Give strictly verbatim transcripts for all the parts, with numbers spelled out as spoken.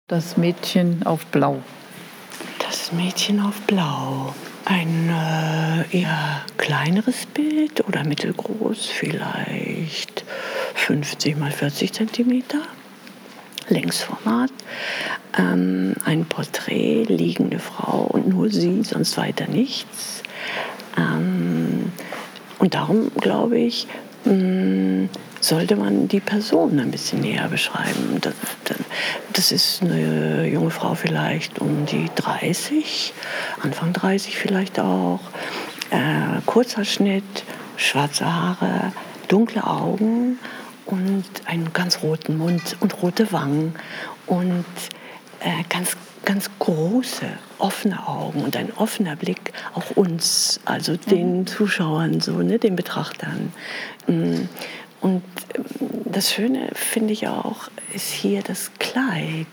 Das Mädchen auf Blau. Das Mädchen auf Blau. Ein äh, eher kleineres Bild oder mittelgroß, vielleicht fünfzig mal vierzig Zentimeter. Längsformat. Ähm, ein Porträt, liegende Frau und nur sie, sonst weiter nichts. Ähm, und darum glaube ich, mh, sollte man die Person ein bisschen näher beschreiben. Das, das, das ist eine junge Frau vielleicht um die dreißig, Anfang dreißig vielleicht auch. Äh, kurzer Schnitt, schwarze Haare, dunkle Augen und einen ganz roten Mund und rote Wangen und äh, ganz, ganz große, offene Augen und ein offener Blick, auch uns, also den mhm. Zuschauern, so, ne, den Betrachtern. Und das Schöne, finde ich auch, ist hier das Kleid.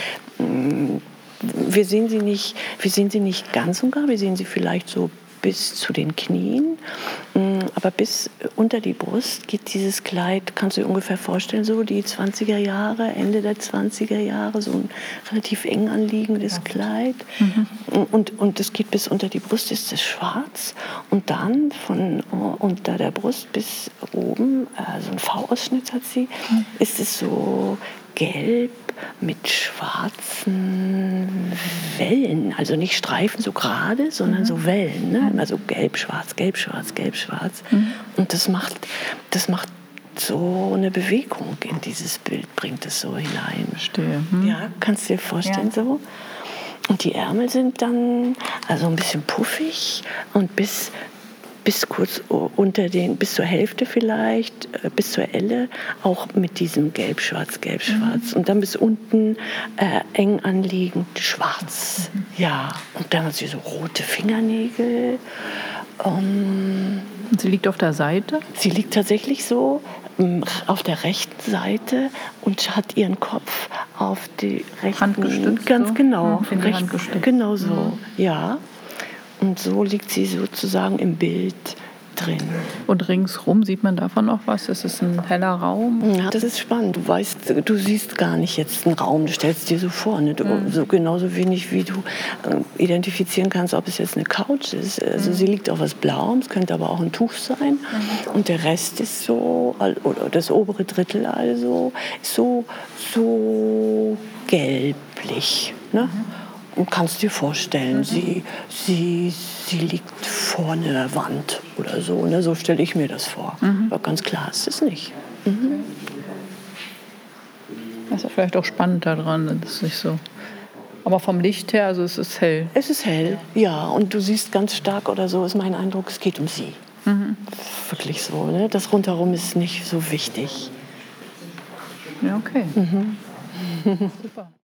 Wir sehen sie nicht, wir sehen sie nicht ganz und gar, wir sehen sie vielleicht so bis zu den Knien, aber bis unter die Brust geht dieses Kleid, kannst du dir ungefähr vorstellen, so die zwanziger Jahre, Ende der zwanziger Jahre, so ein relativ eng anliegendes Kleid. Mhm. Und, und das geht bis unter die Brust, ist es schwarz und dann von unter der Brust bis oben, äh, so ein V-Ausschnitt hat sie, mhm. ist es so gelb mit schwarzen Wellen, also nicht Streifen so gerade, sondern mhm. so Wellen, ne? Also gelb, schwarz, gelb, schwarz, gelb, schwarz. Mhm. Und das macht, das macht so eine Bewegung in dieses Bild, bringt es so hinein. Verstehe. Mhm. Ja, kannst du dir vorstellen ja. so? Und die Ärmel sind dann also ein bisschen puffig und bis bis kurz unter den, bis zur Hälfte vielleicht, bis zur Elle, auch mit diesem Gelb-Schwarz, Gelb-Schwarz. Mhm. Und dann bis unten äh, eng anliegend schwarz. Mhm. Ja, und dann hat sie so rote Fingernägel. Um, und sie liegt auf der Seite? Sie liegt tatsächlich so auf der rechten Seite und hat ihren Kopf auf die rechten... Handgestützt? Ganz so? genau. Ja, recht, handgestützt. Genau so, Mhm. ja. Und so liegt sie sozusagen im Bild drin. Und ringsrum sieht man davon noch was? Ist es ein heller Raum? Ja, das ist spannend. Du weißt, du siehst gar nicht jetzt einen Raum, du stellst dir so vor. Ne? Du, mhm. so genauso wenig wie du äh, identifizieren kannst, ob es jetzt eine Couch ist. Also mhm. sie liegt auf was Blauem, es könnte aber auch ein Tuch sein. Mhm. Und der Rest ist so, oder das obere Drittel also, ist so, so gelblich. Ne? Mhm. Und kannst dir vorstellen, mhm. sie, sie, sie liegt vor einer Wand oder so. Ne? So stelle ich mir das vor. Mhm. Aber ganz klar ist es nicht. Mhm. Das ist ja vielleicht auch spannend daran, das ist nicht so. Aber vom Licht her, also es ist hell. Es ist hell, ja. Und du siehst ganz stark oder so, ist mein Eindruck, es geht um sie. Mhm. Wirklich so. Ne? Das Rundherum ist nicht so wichtig. Ja, okay. Mhm. Super.